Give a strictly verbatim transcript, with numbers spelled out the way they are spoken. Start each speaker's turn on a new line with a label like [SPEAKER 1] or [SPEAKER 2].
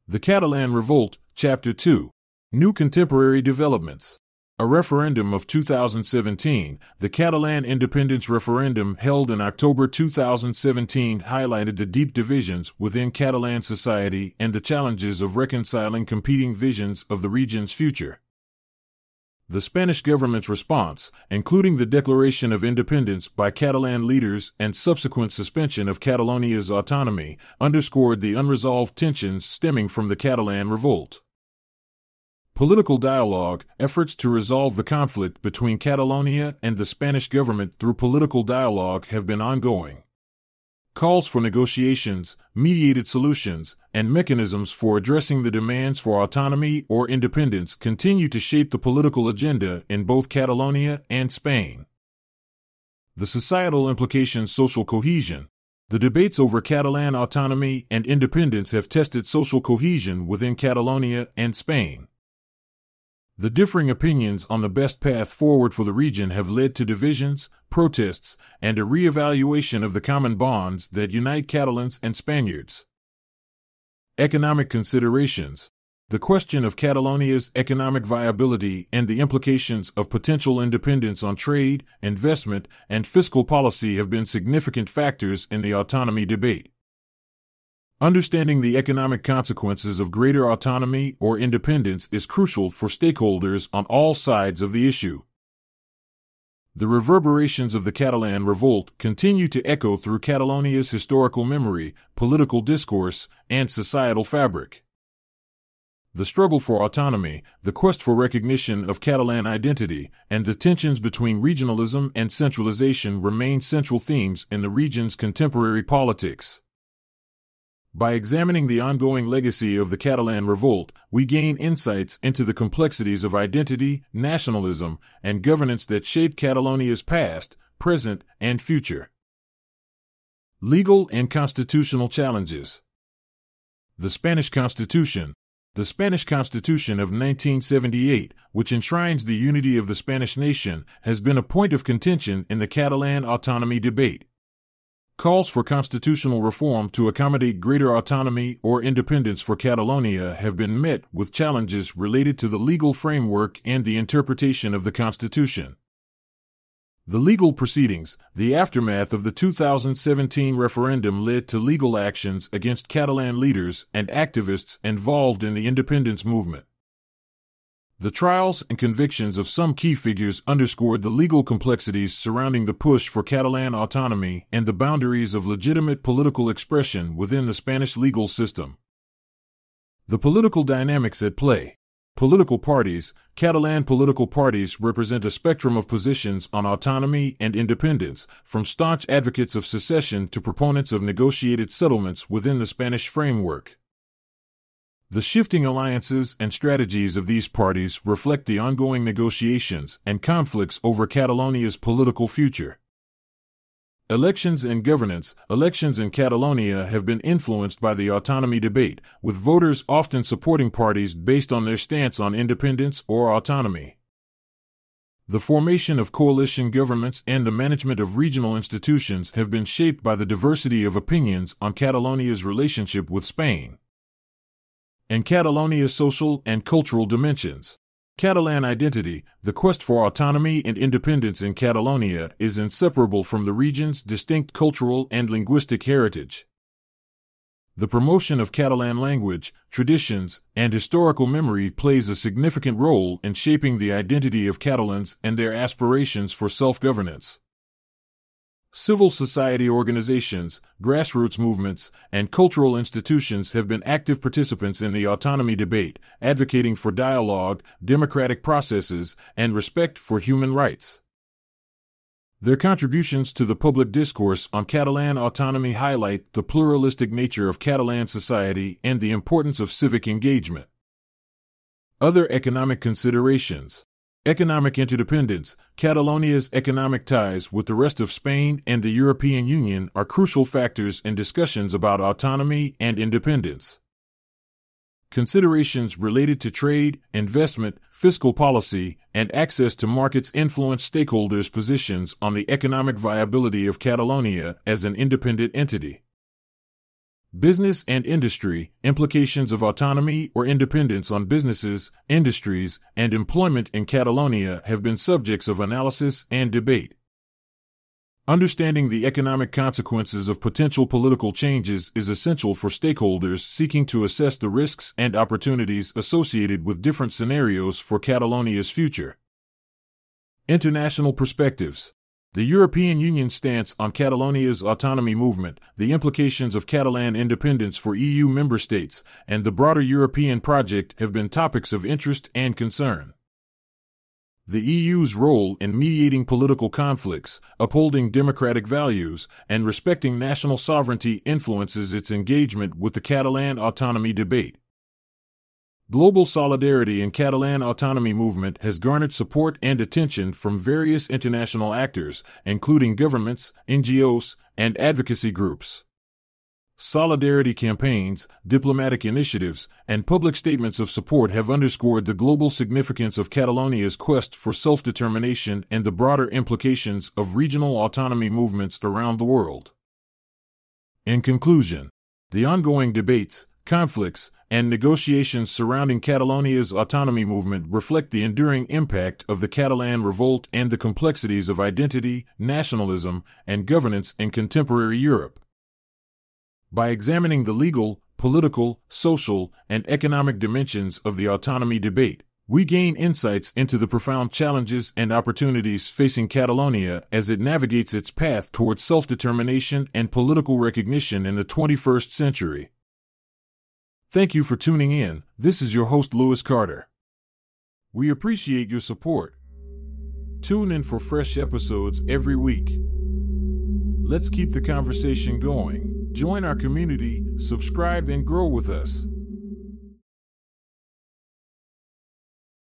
[SPEAKER 1] The Catalan Revolt, Chapter two. New Contemporary Developments. A referendum of two thousand seventeen, the Catalan independence referendum held in October two thousand seventeen highlighted the deep divisions within Catalan society and the challenges of reconciling competing visions of the region's future. The Spanish government's response, including the declaration of independence by Catalan leaders and subsequent suspension of Catalonia's autonomy, underscored the unresolved tensions stemming from the Catalan Revolt. Political dialogue, efforts to resolve the conflict between Catalonia and the Spanish government through political dialogue have been ongoing. Calls for negotiations, mediated solutions, and mechanisms for addressing the demands for autonomy or independence continue to shape the political agenda in both Catalonia and Spain. The societal implications. Social cohesion. The debates over Catalan autonomy and independence have tested social cohesion within Catalonia and Spain. The differing opinions on the best path forward for the region have led to divisions, protests, and a re-evaluation of the common bonds that unite Catalans and Spaniards. Economic considerations. The question of Catalonia's economic viability and the implications of potential independence on trade, investment, and fiscal policy have been significant factors in the autonomy debate. Understanding the economic consequences of greater autonomy or independence is crucial for stakeholders on all sides of the issue. The reverberations of the Catalan Revolt continue to echo through Catalonia's historical memory, political discourse, and societal fabric. The struggle for autonomy, the quest for recognition of Catalan identity, and the tensions between regionalism and centralization remain central themes in the region's contemporary politics. By examining the ongoing legacy of the Catalan Revolt, we gain insights into the complexities of identity, nationalism, and governance that shaped Catalonia's past, present, and future. Legal and constitutional challenges. The Spanish Constitution. The Spanish Constitution of nineteen seventy-eight, which enshrines the unity of the Spanish nation, has been a point of contention in the Catalan autonomy debate. Calls for constitutional reform to accommodate greater autonomy or independence for Catalonia have been met with challenges related to the legal framework and the interpretation of the Constitution. The legal proceedings. The aftermath of the two thousand seventeen referendum led to legal actions against Catalan leaders and activists involved in the independence movement. The trials and convictions of some key figures underscored the legal complexities surrounding the push for Catalan autonomy and the boundaries of legitimate political expression within the Spanish legal system. The political dynamics at play. Political parties. Catalan political parties represent a spectrum of positions on autonomy and independence, from staunch advocates of secession to proponents of negotiated settlements within the Spanish framework. The shifting alliances and strategies of these parties reflect the ongoing negotiations and conflicts over Catalonia's political future. Elections and governance. Elections in Catalonia have been influenced by the autonomy debate, with voters often supporting parties based on their stance on independence or autonomy. The formation of coalition governments and the management of regional institutions have been shaped by the diversity of opinions on Catalonia's relationship with Spain. And Catalonia's social and cultural dimensions. Catalan identity. The quest for autonomy and independence in Catalonia is inseparable from the region's distinct cultural and linguistic heritage. The promotion of Catalan language, traditions, and historical memory plays a significant role in shaping the identity of Catalans and their aspirations for self-governance. Civil society organizations, grassroots movements, and cultural institutions have been active participants in the autonomy debate, advocating for dialogue, democratic processes, and respect for human rights. Their contributions to the public discourse on Catalan autonomy highlight the pluralistic nature of Catalan society and the importance of civic engagement. Other economic considerations. Economic interdependence. Catalonia's economic ties with the rest of Spain and the European Union are crucial factors in discussions about autonomy and independence. Considerations related to trade, investment, fiscal policy, and access to markets influence stakeholders' positions on the economic viability of Catalonia as an independent entity. Business and industry, implications of autonomy or independence on businesses, industries, and employment in Catalonia have been subjects of analysis and debate. Understanding the economic consequences of potential political changes is essential for stakeholders seeking to assess the risks and opportunities associated with different scenarios for Catalonia's future. International perspectives. The European Union's stance on Catalonia's autonomy movement, the implications of Catalan independence for E U member states, and the broader European project have been topics of interest and concern. The E U's role in mediating political conflicts, upholding democratic values, and respecting national sovereignty influences its engagement with the Catalan autonomy debate. Global solidarity in Catalan autonomy movement has garnered support and attention from various international actors, including governments, N G Os, and advocacy groups. Solidarity campaigns, diplomatic initiatives, and public statements of support have underscored the global significance of Catalonia's quest for self-determination and the broader implications of regional autonomy movements around the world. In conclusion, the ongoing debates, conflicts, and negotiations surrounding Catalonia's autonomy movement reflect the enduring impact of the Catalan revolt and the complexities of identity, nationalism, and governance in contemporary Europe. By examining the legal, political, social, and economic dimensions of the autonomy debate, we gain insights into the profound challenges and opportunities facing Catalonia as it navigates its path towards self-determination and political recognition in the twenty-first century. Thank you for tuning in. This is your host, Lewis Carter. We appreciate your support. Tune in for fresh episodes every week. Let's keep the conversation going. Join our community, subscribe, and grow with us.